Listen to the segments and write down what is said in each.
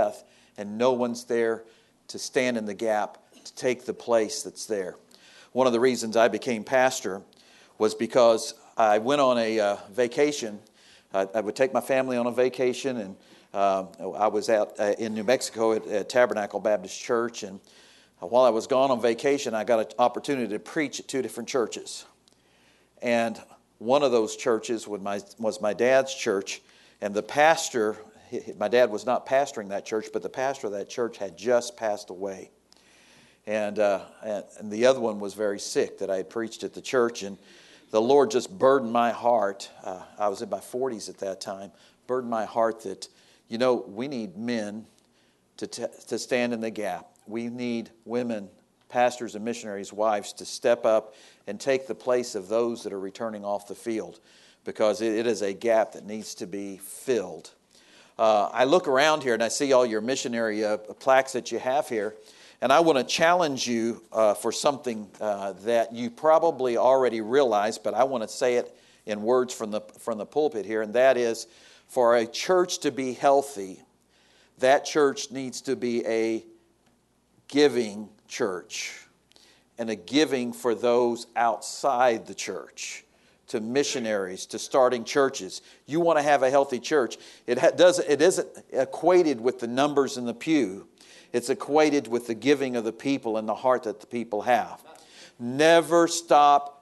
death, and no one's there to stand in the gap, to take the place that's there. One of the reasons I became pastor was because I went on a vacation. I would take my family on a vacation, and I was out in New Mexico at Tabernacle Baptist Church, and while I was gone on vacation, I got an opportunity to preach at 2 different churches. And one of those churches was my dad's church, and the pastor, my dad was not pastoring that church, but the pastor of that church had just passed away. And the other one was very sick that I had preached at the church, and the Lord just burdened my heart. I was in my 40s at that time, burdened my heart that, we need men to stand in the gap. We need women, pastors and missionaries' wives, to step up and take the place of those that are returning off the field, because it is a gap that needs to be filled. I look around here and I see all your missionary plaques that you have here, and I want to challenge you for something that you probably already realize, but I want to say it in words from the pulpit here, and that is, for a church to be healthy, that church needs to be a giving church, and a giving for those outside the church, to missionaries, to starting churches. You want to have a healthy church. It isn't equated with the numbers in the pew. It's equated with the giving of the people and the heart that the people have. Never stop.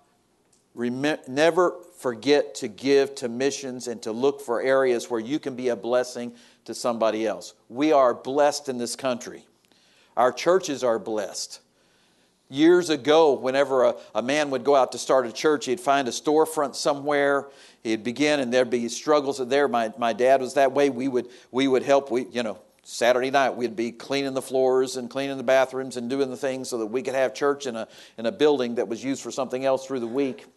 Never forget to give to missions and to look for areas where you can be a blessing to somebody else. We are blessed in this country. Our churches are blessed. Years ago, whenever a man would go out to start a church, he'd find a storefront somewhere. He'd begin, and there'd be struggles there. My dad was that way. We would help. Saturday night we'd be cleaning the floors and cleaning the bathrooms and doing the things so that we could have church in a building that was used for something else through the week.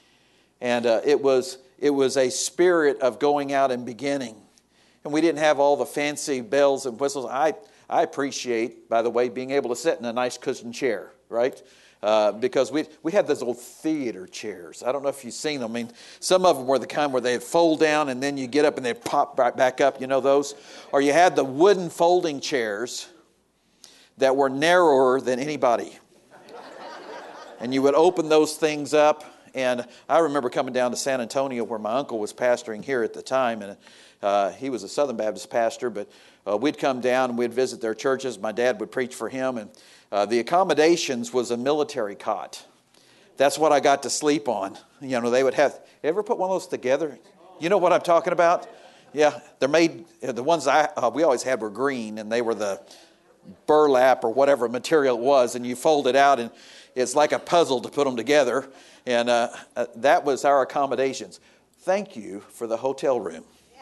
And it was a spirit of going out and beginning. And we didn't have all the fancy bells and whistles. I appreciate, by the way, being able to sit in a nice cushioned chair, right? Because we had those old theater chairs. I don't know if you've seen them. I mean, some of them were the kind where they'd fold down and then you get up and they'd pop right back up. You know those? Or you had the wooden folding chairs that were narrower than anybody. And you would open those things up. And I remember coming down to San Antonio where my uncle was pastoring here at the time. And he was a Southern Baptist pastor, but we'd come down and we'd visit their churches. My dad would preach for him, and the accommodations was a military cot. That's what I got to sleep on. They would have. You ever put one of those together? You know what I'm talking about? Yeah, they're made. The ones we always had were green, and they were the burlap or whatever material it was, and you fold it out, and it's like a puzzle to put them together. And that was our accommodations. Thank you for the hotel room.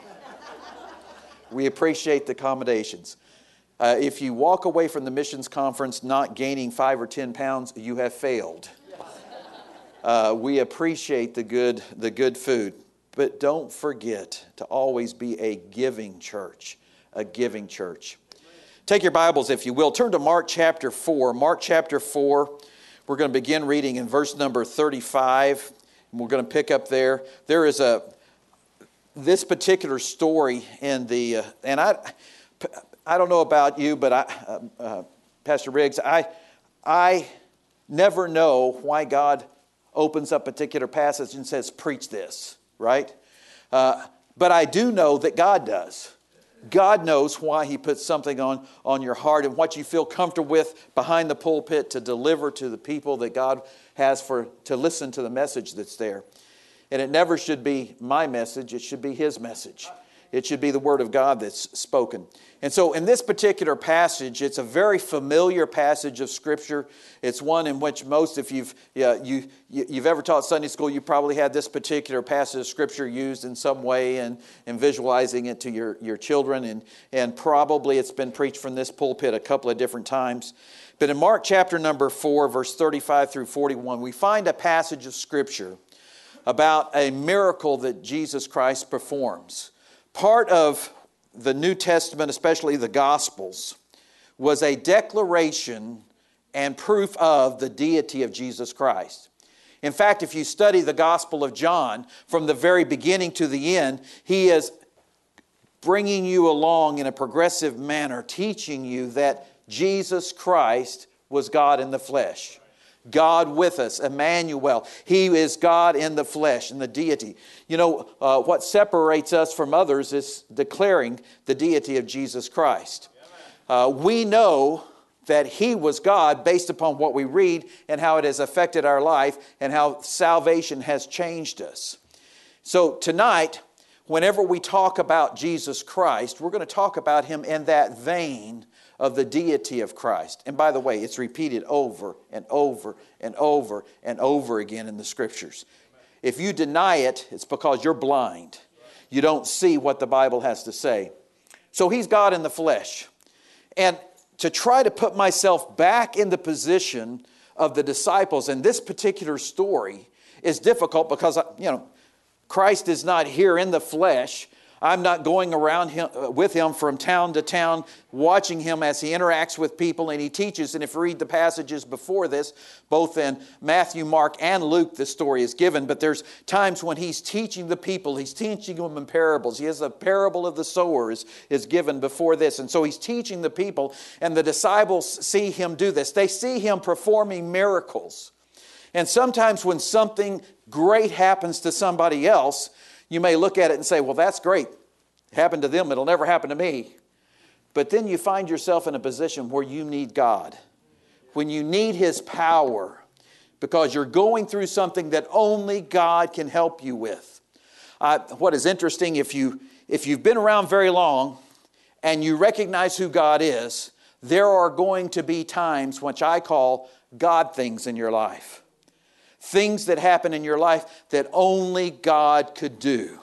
We appreciate the accommodations. If you walk away from the missions conference not gaining 5 or 10 pounds, you have failed. We appreciate the good food. But don't forget to always be a giving church. A giving church. Take your Bibles, if you will. Turn to Mark chapter 4. Mark chapter 4. We're going to begin reading in verse number 35. And we're going to pick up there. There is this particular story in the, and I don't know about you, but Pastor Riggs, I never know why God opens up a particular passage and says, preach this, right? But I do know that God does. God knows why He puts something on your heart and what you feel comfortable with behind the pulpit to deliver to the people that God has to listen to the message that's there. And it never should be my message. It should be His message. It should be the Word of God that's spoken. And so in this particular passage, it's a very familiar passage of Scripture. It's one in which most, if you've ever taught Sunday school, you probably had this particular passage of Scripture used in some way and visualizing it to your children. And probably it's been preached from this pulpit a couple of different times. But in Mark chapter number 4, verse 35 through 41, we find a passage of Scripture about a miracle that Jesus Christ performs. Part of the New Testament, especially the Gospels, was a declaration and proof of the deity of Jesus Christ. In fact, if you study the Gospel of John from the very beginning to the end, he is bringing you along in a progressive manner, teaching you that Jesus Christ was God in the flesh. God with us, Emmanuel. He is God in the flesh, in the deity. You know, what separates us from others is declaring the deity of Jesus Christ. We know that He was God based upon what we read and how it has affected our life and how salvation has changed us. So tonight, whenever we talk about Jesus Christ, we're going to talk about Him in that vein of the deity of Christ. And by the way, it's repeated over and over and over and over again in the Scriptures. If you deny it, it's because you're blind. You don't see what the Bible has to say. So He's God in the flesh. And to try to put myself back in the position of the disciples in this particular story is difficult because, Christ is not here in the flesh. I'm not going around with Him from town to town, watching Him as He interacts with people and He teaches. And if you read the passages before this, both in Matthew, Mark, and Luke, the story is given. But there's times when He's teaching the people. He's teaching them in parables. He has a parable of the sowers is given before this. And so He's teaching the people, and the disciples see Him do this. They see Him performing miracles. And sometimes when something great happens to somebody else, you may look at it and say, well, that's great. It happened to them. It'll never happen to me. But then you find yourself in a position where you need God. When you need His power. Because you're going through something that only God can help you with. What is interesting, if you've been around very long and you recognize who God is, there are going to be times which I call God things in your life. Things that happen in your life that only God could do.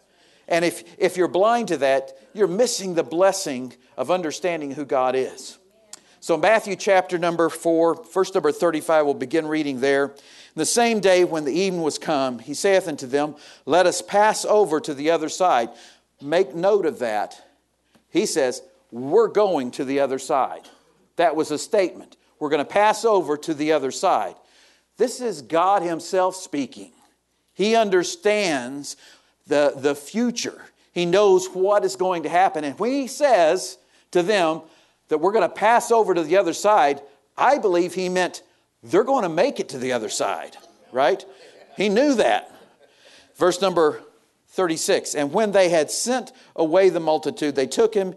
And if you're blind to that, you're missing the blessing of understanding who God is. So Matthew chapter number 4, verse number 35, we'll begin reading there. "In the same day when the evening was come, He saith unto them, Let us pass over to the other side." Make note of that. He says, we're going to the other side. That was a statement. We're going to pass over to the other side. This is God Himself speaking. He understands the future. He knows what is going to happen. And when He says to them that we're going to pass over to the other side, I believe He meant they're going to make it to the other side. Right? He knew that. Verse number 36. "And when they had sent away the multitude, they took Him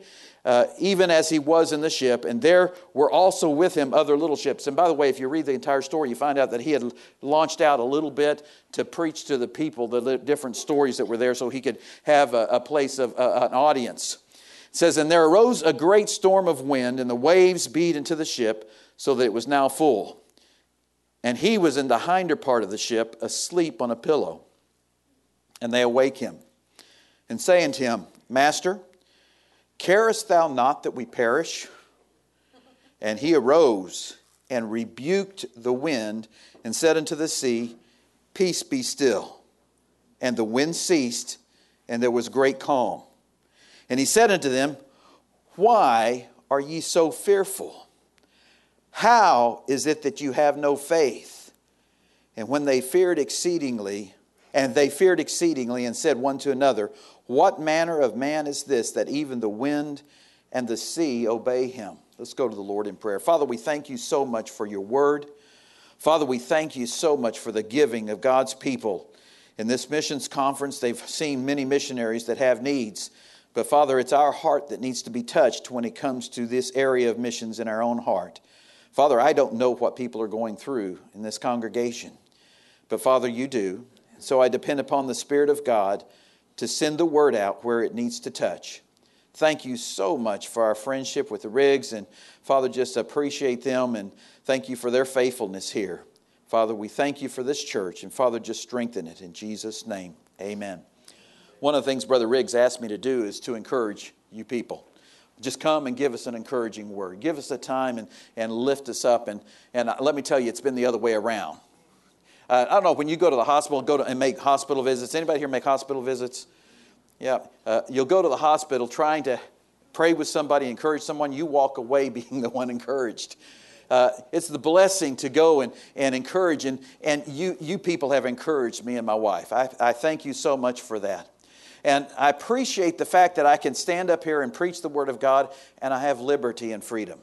even as He was in the ship, and there were also with Him other little ships." And by the way, if you read the entire story, you find out that He had launched out a little bit to preach to the people the different stories that were there so He could have a place of an audience. It says, "And there arose a great storm of wind, and the waves beat into the ship, so that it was now full. And He was in the hinder part of the ship, asleep on a pillow. And they awake Him, and say unto Him, Master, carest Thou not that we perish? And He arose and rebuked the wind and said unto the sea, Peace, be still. And the wind ceased, and there was great calm. And He said unto them, Why are ye so fearful? How is it that you have no faith? And when they feared exceedingly, and said one to another, What manner of man is this, that even the wind and the sea obey Him? Let's go to the Lord in prayer. Father, we thank You so much for Your word. Father, we thank You so much for the giving of God's people. In this missions conference, they've seen many missionaries that have needs. But Father, it's our heart that needs to be touched when it comes to this area of missions in our own heart. Father, I don't know what people are going through in this congregation. But Father, You do. So I depend upon the Spirit of God to send the word out where it needs to touch. Thank You so much for our friendship with the Riggs. And Father, just appreciate them and thank You for their faithfulness here. Father, we thank You for this church. And Father, just strengthen it in Jesus' name. Amen. One of the things Brother Riggs asked me to do is to encourage you people. Just come and give us an encouraging word. Give us a time and lift us up. And let me tell you, it's been the other way around. I don't know, when you go to the hospital, and make hospital visits. Anybody here make hospital visits? Yeah. You'll go to the hospital trying to pray with somebody, encourage someone. You walk away being the one encouraged. It's the blessing to go and encourage. And you people have encouraged me and my wife. I thank you so much for that. And I appreciate the fact that I can stand up here and preach the Word of God and I have liberty and freedom.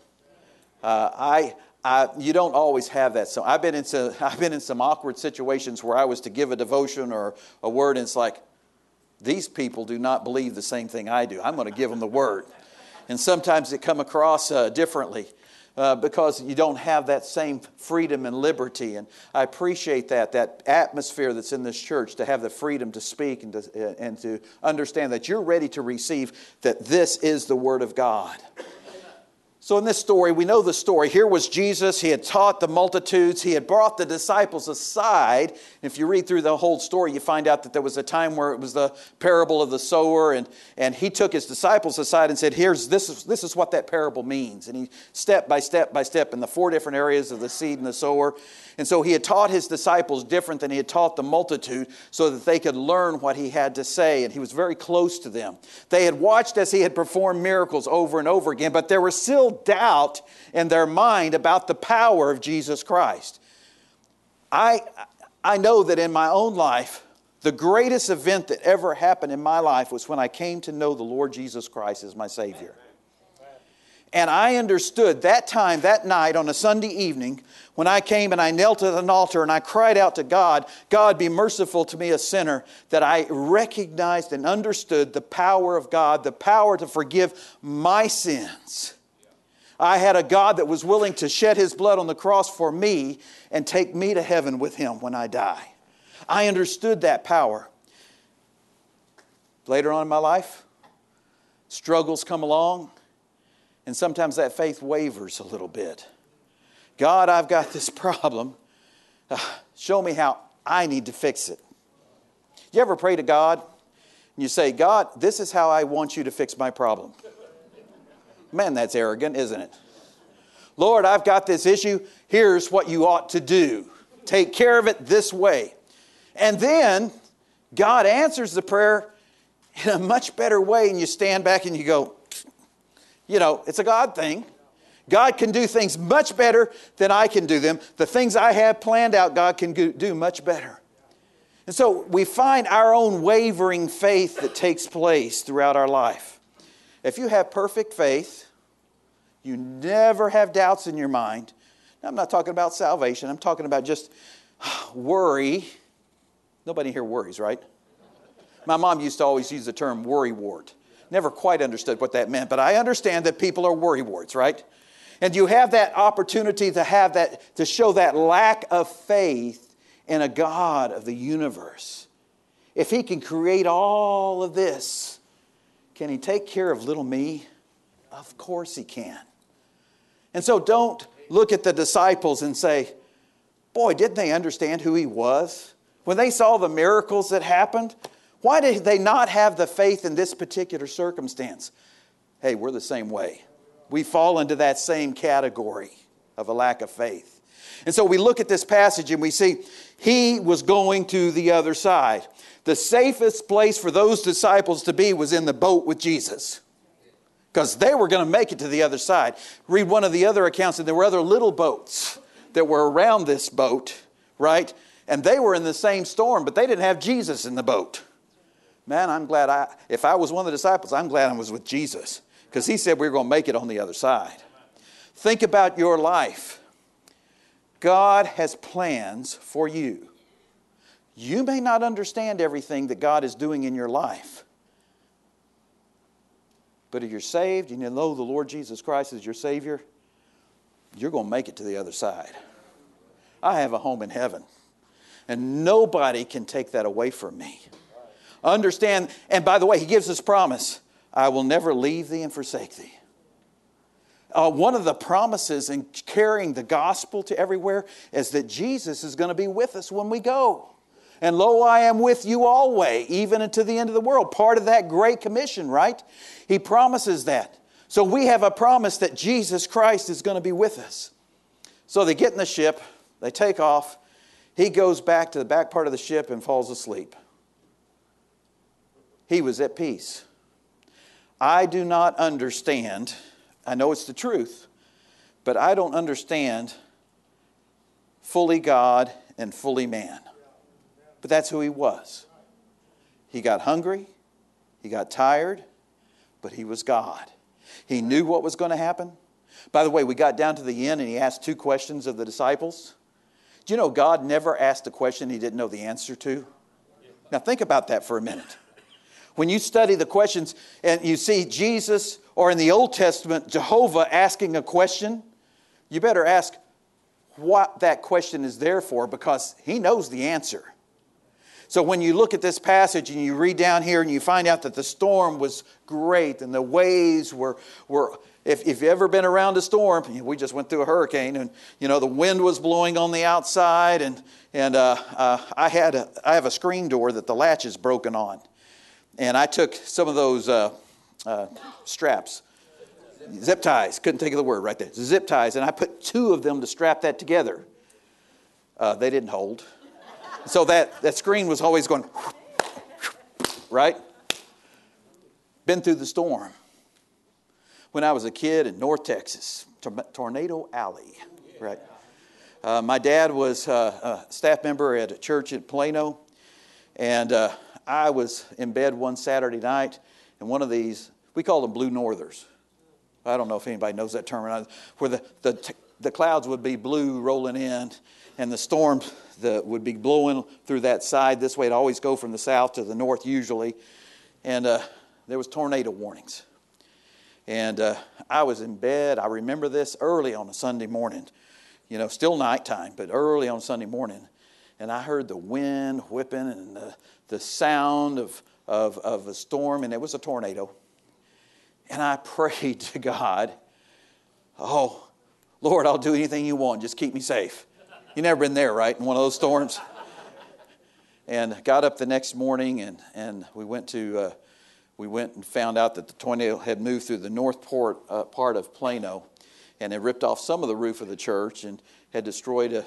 You don't always have that. So I've been in some awkward situations where I was to give a devotion or a word and it's like, these people do not believe the same thing I do. I'm going to give them the Word. And sometimes it come across differently. Because you don't have that same freedom and liberty. And I appreciate that atmosphere that's in this church, to have the freedom to speak and to understand that you're ready to receive that this is the Word of God. So in this story, we know the story. Here was Jesus. He had taught the multitudes. He had brought the disciples aside. If you read through the whole story, you find out that there was a time where it was the parable of the sower. And he took his disciples aside and said, this is what that parable means. And he step by step in the 4 different areas of the seed and the sower. And so he had taught his disciples different than he had taught the multitude so that they could learn what he had to say. And he was very close to them. They had watched as he had performed miracles over and over again, but there was still doubt in their mind about the power of Jesus Christ. I know that in my own life, the greatest event that ever happened in my life was when I came to know the Lord Jesus Christ as my Savior. And I understood that time, that night on a Sunday evening, when I came and I knelt at an altar and I cried out to God, God, be merciful to me, a sinner, that I recognized and understood the power of God, the power to forgive my sins. I had a God that was willing to shed His blood on the cross for me and take me to heaven with Him when I die. I understood that power. Later on in my life, struggles come along. And sometimes that faith wavers a little bit. God, I've got this problem. Show me how I need to fix it. You ever pray to God and you say, God, this is how I want you to fix my problem? Man, that's arrogant, isn't it? Lord, I've got this issue. Here's what you ought to do. Take care of it this way. And then God answers the prayer in a much better way. And you stand back and you go, you know, it's a God thing. God can do things much better than I can do them. The things I have planned out, God can do much better. And so we find our own wavering faith that takes place throughout our life. If you have perfect faith, you never have doubts in your mind. Now, I'm not talking about salvation. I'm talking about just worry. Nobody here worries, right? My mom used to always use the term worrywart. Never quite understood what that meant, but I understand that people are worrywarts, right? And you have that opportunity to have that, to show that lack of faith in a God of the universe. If He can create all of this, can He take care of little me? Of course He can. And so don't look at the disciples and say, boy, didn't they understand who He was? When they saw the miracles that happened, why did they not have the faith in this particular circumstance? Hey, we're the same way. We fall into that same category of a lack of faith. And so we look at this passage and we see He was going to the other side. The safest place for those disciples to be was in the boat with Jesus, because they were going to make it to the other side. Read one of the other accounts, and there were other little boats that were around this boat, right? And they were in the same storm, but they didn't have Jesus in the boat. Man, I'm glad if I was one of the disciples, I'm glad I was with Jesus, because He said we were going to make it on the other side. Think about your life. God has plans for you. You may not understand everything that God is doing in your life. But if you're saved and you know the Lord Jesus Christ is your Savior, you're going to make it to the other side. I have a home in heaven, and nobody can take that away from me. Understand, and by the way, He gives us promise, I will never leave thee and forsake thee. One of the promises in carrying the gospel to everywhere is that Jesus is going to be with us when we go. And lo, I am with you always, even unto the end of the world. Part of that great commission, right? He promises that. So we have a promise that Jesus Christ is going to be with us. So they get in the ship, they take off. He goes back to the back part of the ship and falls asleep. He was at peace. I do not understand. I know it's the truth, but I don't understand fully God and fully man. But that's who He was. He got hungry. He got tired, but he was God. He knew what was going to happen. By the way, we got down to the end and he asked 2 questions of the disciples. Do you know God never asked a question he didn't know the answer to? Now think about that for a minute. When you study the questions and you see Jesus, or in the Old Testament, Jehovah asking a question, you better ask what that question is there for, because he knows the answer. So when you look at this passage and you read down here and you find out that the storm was great and the waves were if you've ever been around a storm, we just went through a hurricane, and the wind was blowing on the outside, and I have a screen door that the latch is broken on, and I took some of those straps, zip ties, couldn't think of the word right there, zip ties, and I put 2 of them to strap that together. They didn't hold. So that screen was always going, right? Been through the storm. When I was a kid in North Texas, Tornado Alley, right? My dad was a staff member at a church in Plano, and I was in bed one Saturday night, and one of these, we called them blue northers. I don't know if anybody knows that term or not, where the clouds would be blue rolling in, and the storm would be blowing through that side. This way it'd always go from the south to the north usually. And there was tornado warnings. And I was in bed. I remember this early on a Sunday morning. Still nighttime, but early on Sunday morning. And I heard the wind whipping and the sound of a storm. And it was a tornado. And I prayed to God, oh, Lord, I'll do anything you want. Just keep me safe. You've never been there, right, in one of those storms? And got up the next morning, and we went and found out that the tornado had moved through the north part of Plano, and it ripped off some of the roof of the church and had destroyed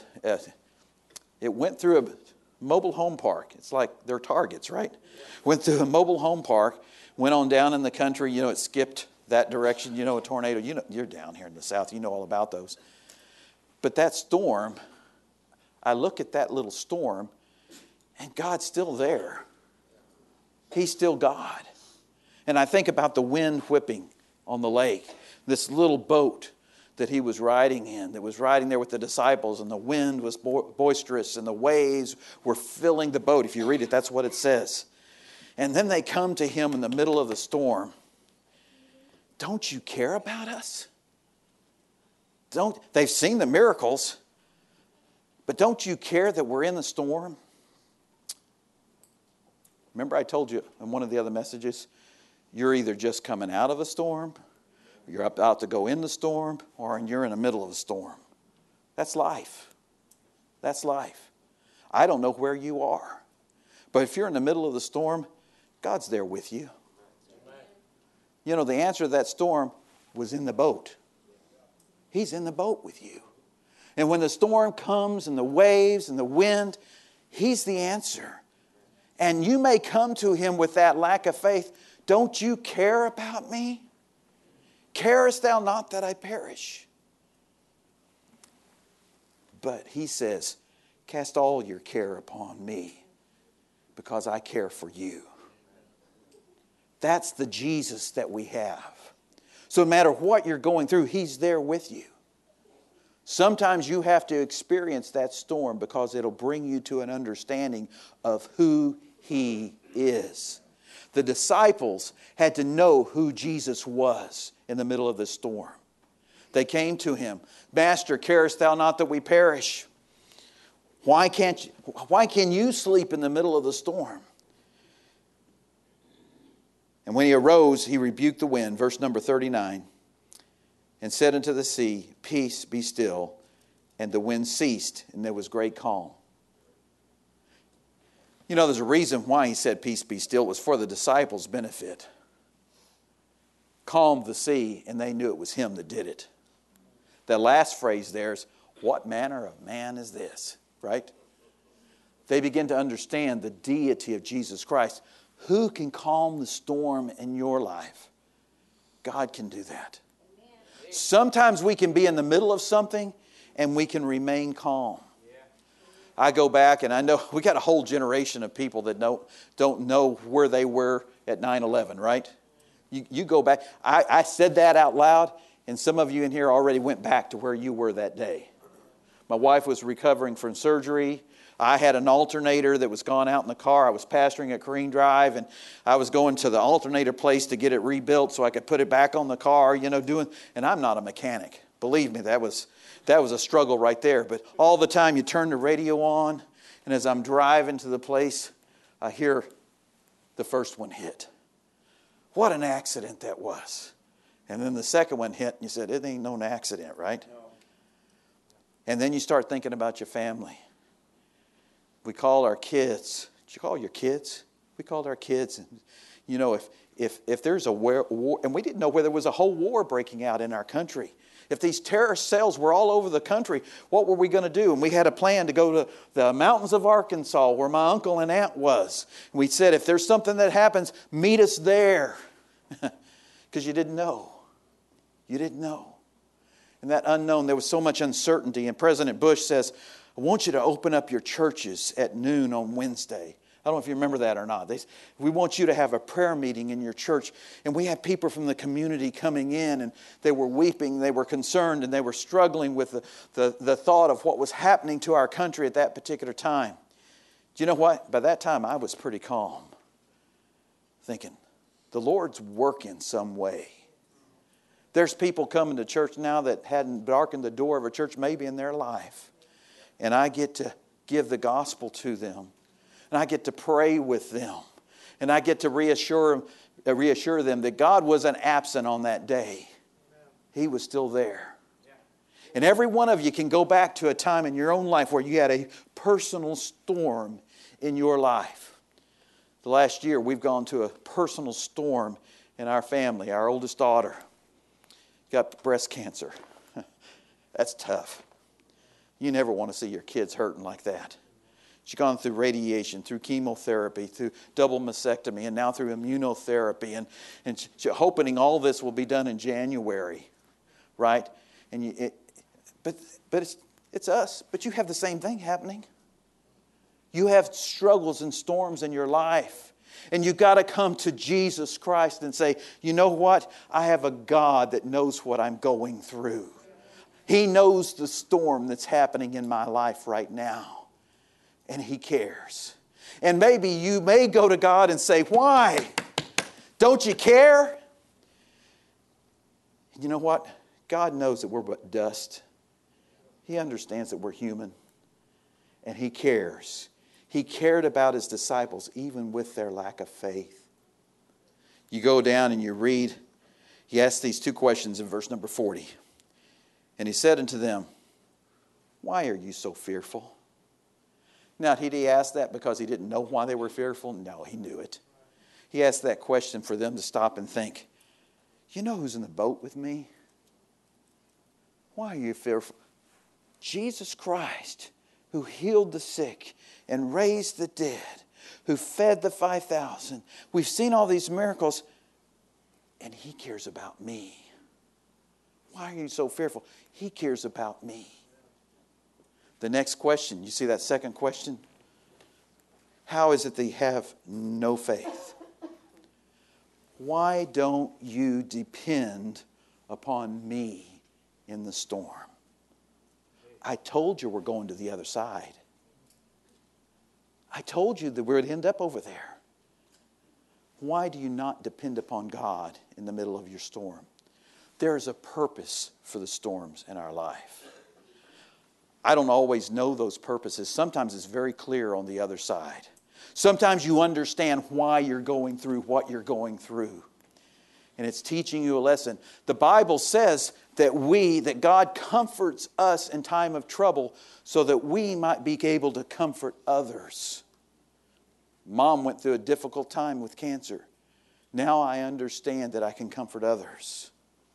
it went through a mobile home park. It's like they're targets, right? Went through a mobile home park, went on down in the country. It skipped that direction. A tornado. You're down here in the south. You know all about those. But that storm, I look at that little storm, and God's still there. He's still God. And I think about the wind whipping on the lake, this little boat that he was riding in, that was riding there with the disciples, and the wind was boisterous, and the waves were filling the boat. If you read it, that's what it says. And then they come to him in the middle of the storm. Don't you care about us? They've seen the miracles, but don't you care that we're in the storm? Remember I told you in one of the other messages, you're either just coming out of a storm, or you're about to go in the storm, or you're in the middle of a storm. That's life. That's life. I don't know where you are, but if you're in the middle of the storm, God's there with you. The answer to that storm was in the boat. He's in the boat with you. And when the storm comes and the waves and the wind, He's the answer. And you may come to Him with that lack of faith. Don't you care about me? Carest thou not that I perish? But He says, cast all your care upon me, because I care for you. That's the Jesus that we have. So no matter what you're going through, He's there with you. Sometimes you have to experience that storm because it'll bring you to an understanding of who He is. The disciples had to know who Jesus was in the middle of the storm. They came to Him. Master, carest thou not that we perish? Why can you sleep in the middle of the storm? And when He arose, He rebuked the wind, verse number 39, and said unto the sea, Peace, be still. And the wind ceased, and there was great calm. There's a reason why He said, Peace, be still. It was for the disciples' benefit. Calmed the sea, and they knew it was Him that did it. That last phrase there is, what manner of man is this? Right? They begin to understand the deity of Jesus Christ. Who can calm the storm in your life? God can do that. Sometimes we can be in the middle of something and we can remain calm. I go back and I know we got a whole generation of people that don't know where they were at 9/11, right? You go back. I said that out loud, and some of you in here already went back to where you were that day. My wife was recovering from surgery. I had an alternator that was gone out in the car. I was pastoring at Careen Drive, and I was going to the alternator place to get it rebuilt so I could put it back on the car, and I'm not a mechanic. Believe me, that was a struggle right there. But all the time you turn the radio on, and as I'm driving to the place, I hear the first one hit. What an accident that was. And then the second one hit, and you said, it ain't no accident, right? No. And then you start thinking about your family. We call our kids. Did you call your kids? We called our kids. And, if there's a war, and we didn't know where there was a whole war breaking out in our country. If these terrorist cells were all over the country, what were we going to do? And we had a plan to go to the mountains of Arkansas where my uncle and aunt was. And we said, if there's something that happens, meet us there. Because you didn't know. You didn't know. And that unknown, there was so much uncertainty. And President Bush says, I want you to open up your churches at noon on Wednesday. I don't know if you remember that or not. We want you to have a prayer meeting in your church. And we had people from the community coming in, and they were weeping, they were concerned, and they were struggling with the thought of what was happening to our country at that particular time. Do you know what? By that time, I was pretty calm, thinking, the Lord's working some way. There's people coming to church now that hadn't darkened the door of a church maybe in their life. And I get to give the gospel to them. And I get to pray with them. And I get to reassure them that God wasn't absent on that day. He was still there. And every one of you can go back to a time in your own life where you had a personal storm in your life. The last year we've gone to a personal storm in our family. Our oldest daughter got breast cancer. That's tough. You never want to see your kids hurting like that. She's gone through radiation, through chemotherapy, through double mastectomy, and now through immunotherapy. And she's hoping all this will be done in January, right? But it's us. But you have the same thing happening. You have struggles and storms in your life. And you've got to come to Jesus Christ and say, you know what? I have a God that knows what I'm going through. He knows the storm that's happening in my life right now. And He cares. And maybe you may go to God and say, why? Don't you care? You know what? God knows that we're but dust. He understands that we're human. And He cares. He cared about His disciples even with their lack of faith. You go down and you read, He asks these two questions in verse number 40. And He said unto them, why are you so fearful? Now, did He ask that because He didn't know why they were fearful? No, He knew it. He asked that question for them to stop and think, you know who's in the boat with me? Why are you fearful? Jesus Christ, who healed the sick and raised the dead, who fed the 5,000. We've seen all these miracles, and He cares about me. Why are you so fearful? He cares about me. The next question, you see that second question? How is it that you have no faith? Why don't you depend upon me in the storm? I told you we're going to the other side. I told you that we'd end up over there. Why do you not depend upon God in the middle of your storm? There is a purpose for the storms in our life. I don't always know those purposes. Sometimes it's very clear on the other side. Sometimes you understand why you're going through what you're going through. And it's teaching you a lesson. The Bible says that God comforts us in time of trouble so that we might be able to comfort others. Mom went through a difficult time with cancer. Now I understand that I can comfort others.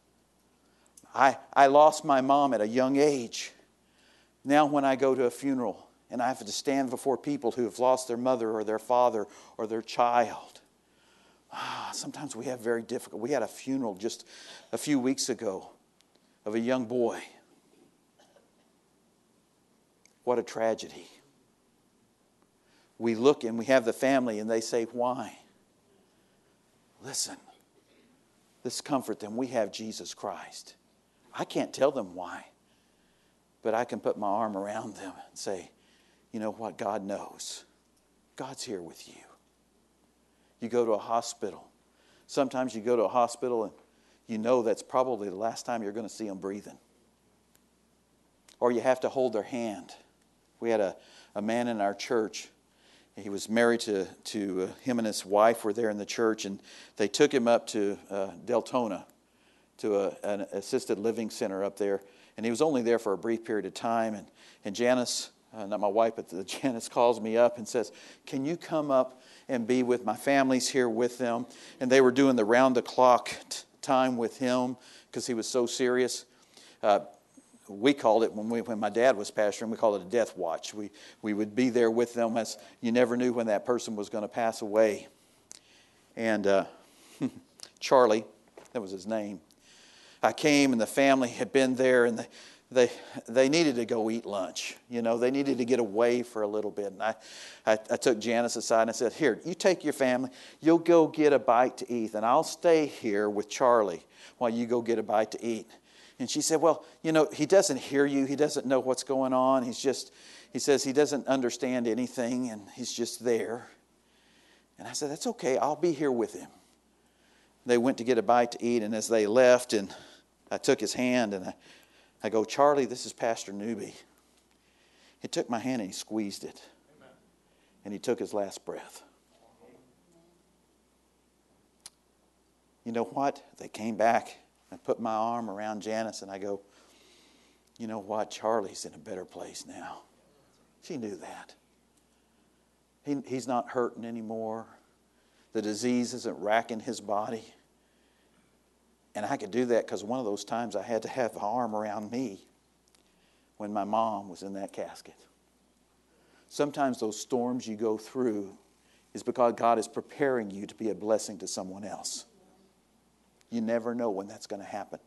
I lost my mom at a young age. Now when I go to a funeral and I have to stand before people who have lost their mother or their father or their child, sometimes we have very difficult. We had a funeral just a few weeks ago of a young boy. What a tragedy. We look and we have the family and they say, why? Listen, let's comfort them. We have Jesus Christ. I can't tell them why, but I can put my arm around them and say, you know what? God knows. God's here with you. You go to a hospital. Sometimes you go to a hospital and you know that's probably the last time you're going to see them breathing. Or you have to hold their hand. We had a man in our church. He was married to him and his wife were there in the church, and they took him up to Deltona, to an assisted living center up there. And he was only there for a brief period of time. And Janice, not my wife, but Janice calls me up and says, can you come up and be with my family's here with them? And they were doing the round-the-clock time with him because he was so serious. We called it, when my dad was pastoring, we called it a death watch. We would be there with them as you never knew when that person was going to pass away. And Charlie, that was his name. I came and the family had been there, and they needed to go eat lunch. You know, they needed to get away for a little bit. And I took Janice aside and I said, here, you take your family. You'll go get a bite to eat, and I'll stay here with Charlie while you go get a bite to eat. And she said, well, you know, he doesn't hear you. He doesn't know what's going on. He says he doesn't understand anything, and he's just there. And I said, that's okay. I'll be here with him. They went to get a bite to eat, and as they left, and I took his hand, and I go, Charlie, this is Pastor Newby. He took my hand and he squeezed it. Amen. And he took his last breath. You know what? They came back. I put my arm around Janice and I go, you know what? Charlie's in a better place now. She knew that. He's not hurting anymore. The disease isn't racking his body. And I could do that because one of those times I had to have an arm around me when my mom was in that casket. Sometimes those storms you go through is because God is preparing you to be a blessing to someone else. You never know when that's going to happen.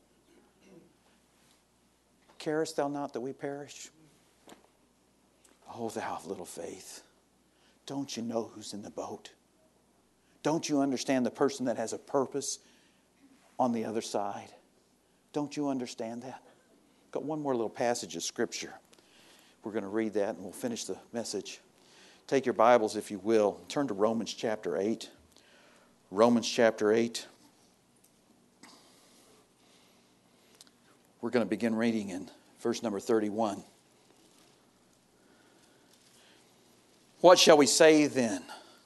Carest thou not that we perish? Oh, thou of little faith. Don't you know who's in the boat? Don't you understand the person that has a purpose on the other side? Don't you understand that? Got one more little passage of Scripture. We're going to read that and we'll finish the message. Take your Bibles, if you will. Turn to Romans chapter 8. Romans chapter 8. We're going to begin reading in verse number 31. What shall we say then?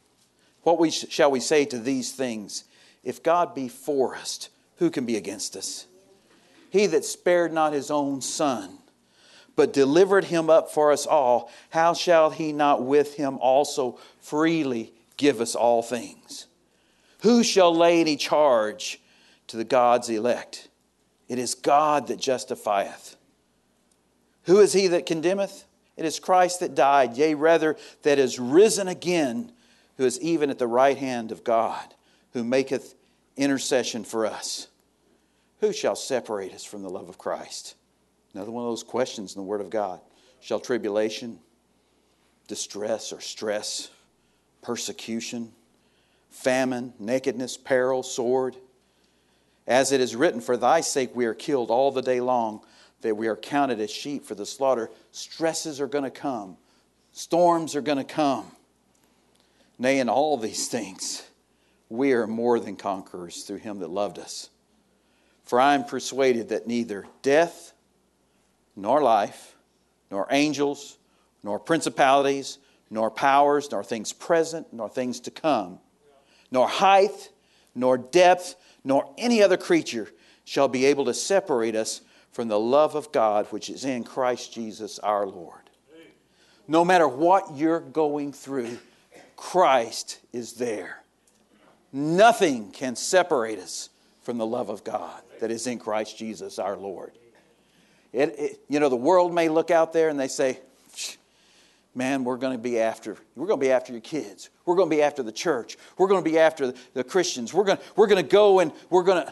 Shall we say to these things? If God be for us, who can be against us? He that spared not his own Son, but delivered him up for us all, how shall he not with him also freely give us all things? Who shall lay any charge to the God's elect? It is God that justifieth. Who is he that condemneth? It is Christ that died, yea, rather, that is risen again, who is even at the right hand of God, who maketh intercession for us. Who shall separate us from the love of Christ? Another one of those questions in the Word of God. Shall tribulation, distress or stress, persecution, famine, nakedness, peril, sword? As it is written, for thy sake we are killed all the day long, that we are counted as sheep for the slaughter. Stresses are going to come. Storms are going to come. Nay, in all these things, we are more than conquerors through him that loved us. For I am persuaded that neither death, nor life, nor angels, nor principalities, nor powers, nor things present, nor things to come, nor height, nor depth, nor any other creature shall be able to separate us from the love of God which is in Christ Jesus our Lord. No matter what you're going through, Christ is there. Nothing can separate us from the love of God that is in Christ Jesus our Lord. The world may look out there and they say, man, we're going to be after your kids. We're going to be after the church. We're going to be after the Christians. We're going to go and we're going to...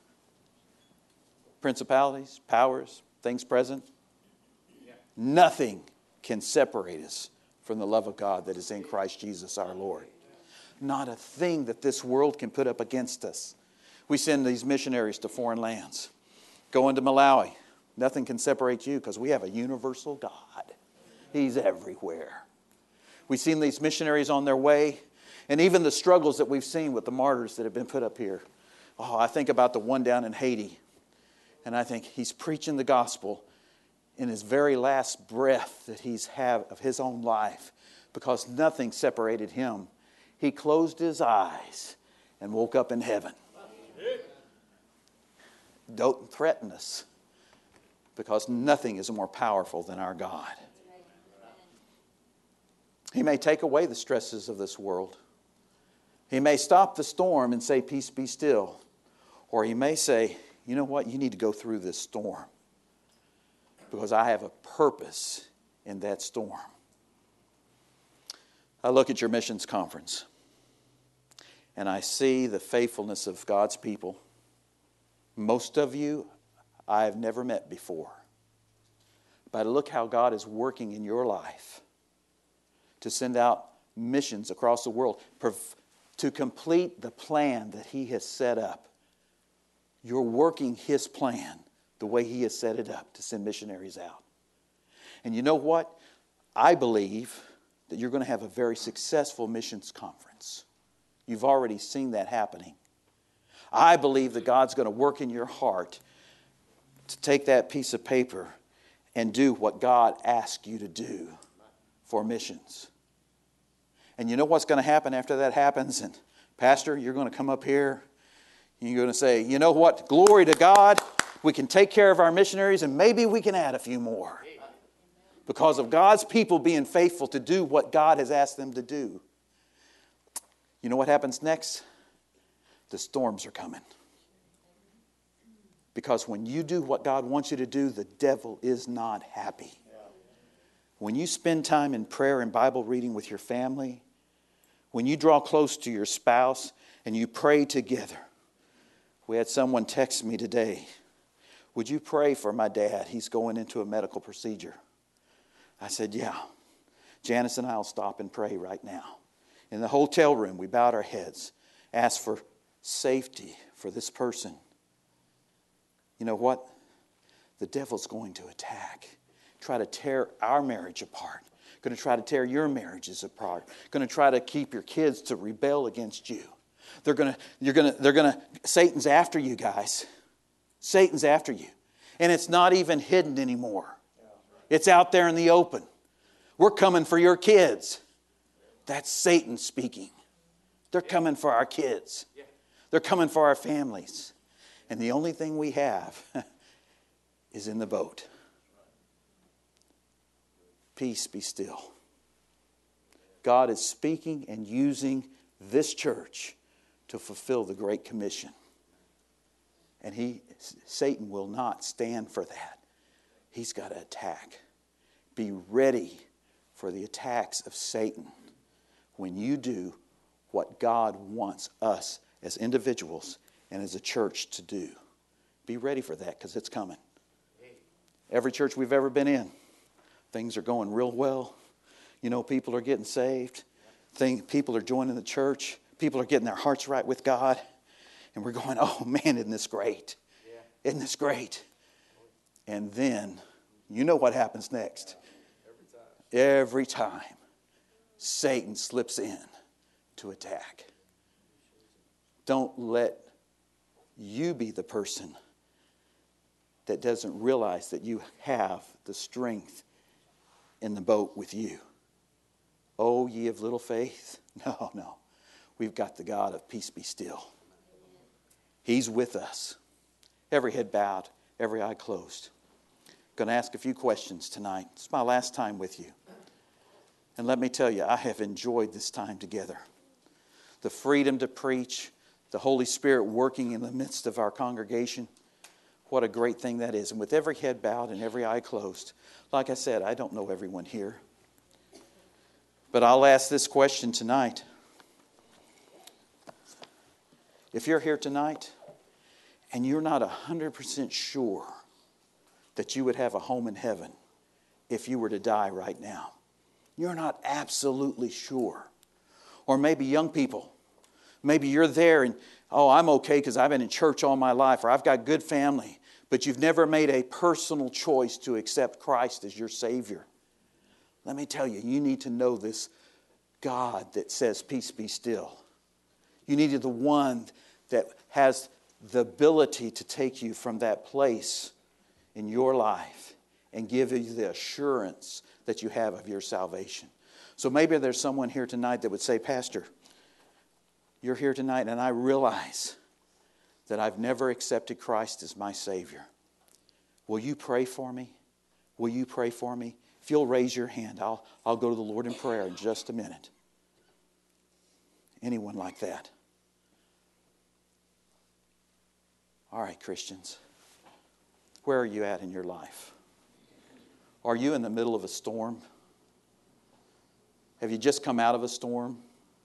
Principalities, powers, things present. Yeah. Nothing can separate us from the love of God that is in Christ Jesus our Lord. Not a thing that this world can put up against us. We send these missionaries to foreign lands. Go into Malawi. Nothing can separate you because we have a universal God. He's everywhere. We've seen these missionaries on their way, and even the struggles that we've seen with the martyrs that have been put up here. Oh, I think about the one down in Haiti, and I think he's preaching the gospel in his very last breath that he's had of his own life, because nothing separated him. He closed his eyes and woke up in heaven. Don't threaten us, because nothing is more powerful than our God. He may take away the stresses of this world. He may stop the storm and say, peace be still. Or he may say, you know what, you need to go through this storm, because I have a purpose in that storm. I look at your missions conference, and I see the faithfulness of God's people. Most of you I have never met before. But look how God is working in your life to send out missions across the world to complete the plan that He has set up. You're working His plan the way He has set it up to send missionaries out. And you know what? I believe that you're going to have a very successful missions conference. You've already seen that happening. I believe that God's going to work in your heart to take that piece of paper and do what God asked you to do for missions. And you know what's going to happen after that happens? And Pastor, you're going to come up here. You're going to say, you know what? Glory to God. We can take care of our missionaries, and maybe we can add a few more. Because of God's people being faithful to do what God has asked them to do. You know what happens next? The storms are coming. Because when you do what God wants you to do, the devil is not happy. When you spend time in prayer and Bible reading with your family, when you draw close to your spouse and you pray together. We had someone text me today, would you pray for my dad? He's going into a medical procedure. I said, yeah. Janice and I will stop and pray right now. In the hotel room, we bowed our heads, asked for safety for this person. You know what? The devil's going to attack, try to tear our marriage apart, going to try to tear your marriages apart, going to try to keep your kids to rebel against you. Satan's after you guys. Satan's after you. And it's not even hidden anymore. It's out there in the open. We're coming for your kids. That's Satan speaking. They're coming for our kids. They're coming for our families. And the only thing we have is in the boat. Peace be still. God is speaking and using this church to fulfill the Great Commission. And Satan will not stand for that. He's got to attack. Be ready for the attacks of Satan when you do what God wants us as individuals and as a church to do. Be ready for that, because it's coming. Every church we've ever been in, things are going real well. You know, people are getting saved. People are joining the church. People are getting their hearts right with God. And we're going, oh man, isn't this great? Isn't this great? And then, you know what happens next. Every time, Satan slips in to attack. Don't let you be the person that doesn't realize that you have the strength in the boat with you. Oh, ye of little faith. No. We've got the God of peace be still. He's with us. Every head bowed, every eye closed. Going to ask a few questions tonight. It's my last time with you. And let me tell you, I have enjoyed this time together. The freedom to preach, the Holy Spirit working in the midst of our congregation. What a great thing that is. And with every head bowed and every eye closed, like I said, I don't know everyone here. But I'll ask this question tonight. If you're here tonight and you're not 100% sure that you would have a home in heaven if you were to die right now, you're not absolutely sure. Or maybe young people. Maybe you're there and, oh, I'm okay because I've been in church all my life, or I've got good family. But you've never made a personal choice to accept Christ as your Savior. Let me tell you, you need to know this God that says, peace be still. You need the one that has the ability to take you from that place in your life and give you the assurance that you have of your salvation. So maybe there's someone here tonight that would say, Pastor, you're here tonight and I realize that I've never accepted Christ as my Savior. Will you pray for me? Will you pray for me? If you'll raise your hand, I'll go to the Lord in prayer in just a minute. Anyone like that? All right, Christians. Where are you at in your life? Are you in the middle of a storm? Have you just come out of a storm?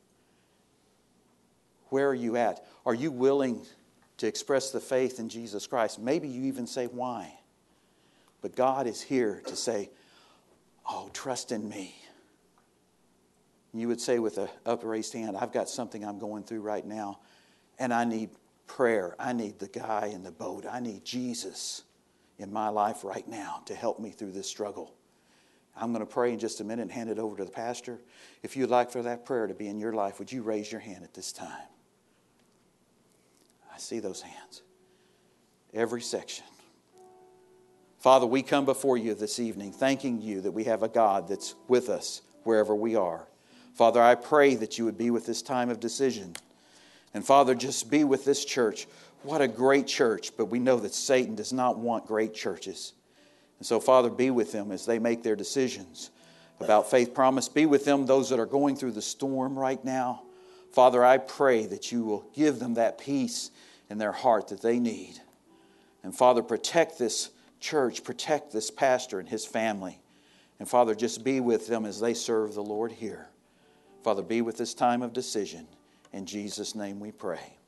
Where are you at? Are you willing to express the faith in Jesus Christ? Maybe you even say, why? But God is here to say, oh, trust in me. You would say with an upraised hand, I've got something I'm going through right now, and I need prayer. I need the guy in the boat. I need Jesus in my life right now to help me through this struggle. I'm going to pray in just a minute and hand it over to the pastor. If you'd like for that prayer to be in your life, would you raise your hand at this time? I see those hands. Every section. Father, we come before you this evening thanking you that we have a God that's with us wherever we are. Father, I pray that you would be with this time of decision. And Father, just be with this church. What a great church, but we know that Satan does not want great churches. And so, Father, be with them as they make their decisions about Faith Promise. Be with them, those that are going through the storm right now. Father, I pray that you will give them that peace in their heart that they need. And Father, protect this church, protect this pastor and his family. And Father, just be with them as they serve the Lord here. Father, be with this time of decision. In Jesus' name we pray.